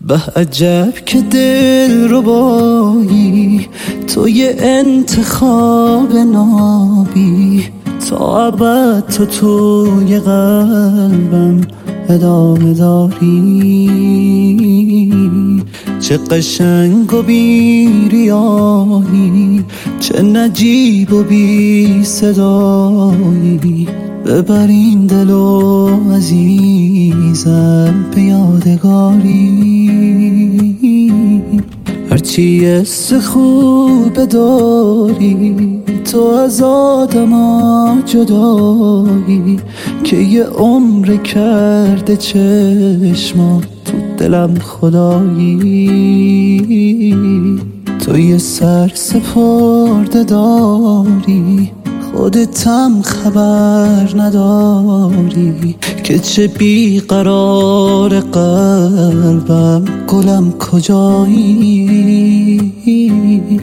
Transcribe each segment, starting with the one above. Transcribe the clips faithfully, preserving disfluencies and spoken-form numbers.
به عجب که دل ربایی تو یه انتخاب نابی، تا ابد تو توی قلبم ادامه داری. چه قشنگ و بی ریایی، چه نجیب و بی صدایی، ببر این دل و عزیزم به یادگاری. هرچی حس خوب داری تو از آدما جدایی، که یه عمر کرده چشما تو دلم خدایی. تو یه سر سپرده داری خودتم خبر نداری، که چه بیقرار قلبم گلم کجایی.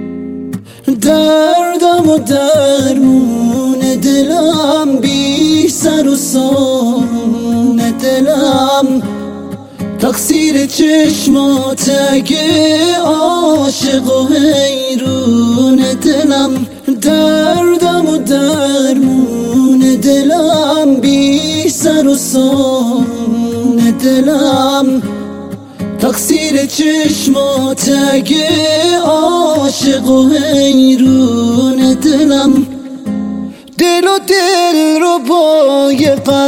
دردم و درمون دلم بی سر و سان دلم، تقصیر چشمات اگه عاشق و حیرون دلم. دردم و درمون دلم بی سر و سان دلم، تقصیر چشمات اگه عاشق و حیرون دلم. دل و دل رو بای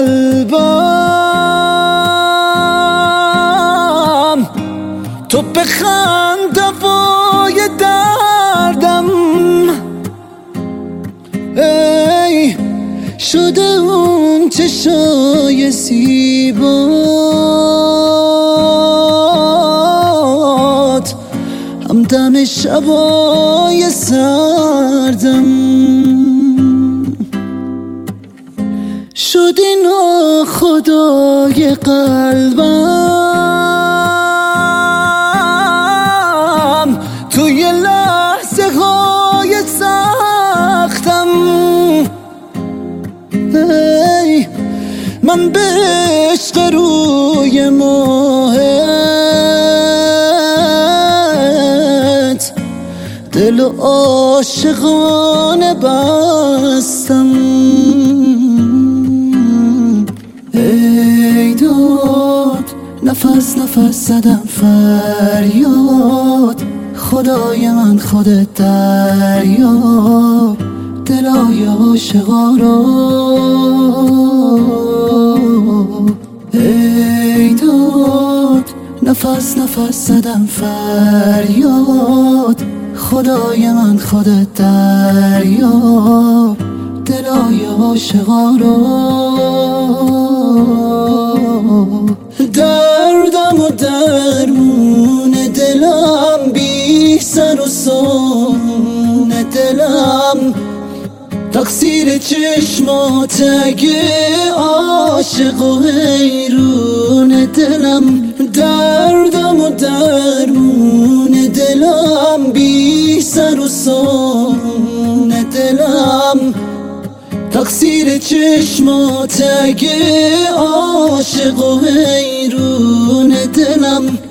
قلبم، تو بخند دوای دردم. ای شده اون چشای زیبات، همدم شبای سردم. شدی ناخدای قلبم، توی لحظه های سختم. ای من به عشق روی ماهت دل و عاشقانه بستم. ای داد نفس نفس زدم فریاد، خدای من خودت دریاب دلای عاشقا رو. ای داد نفس نفس زدم فریاد، خدای من خودت دریاب دلای عاشقا رو. دردم و درمون دلم بی سر و سان دلم، تقصیر چشمات اگه عاشق و حیرون دلم. دردم و درمون دلم بی سر و سان دلم، تقصیر چشمات اگه عاشق و حیرون دلم.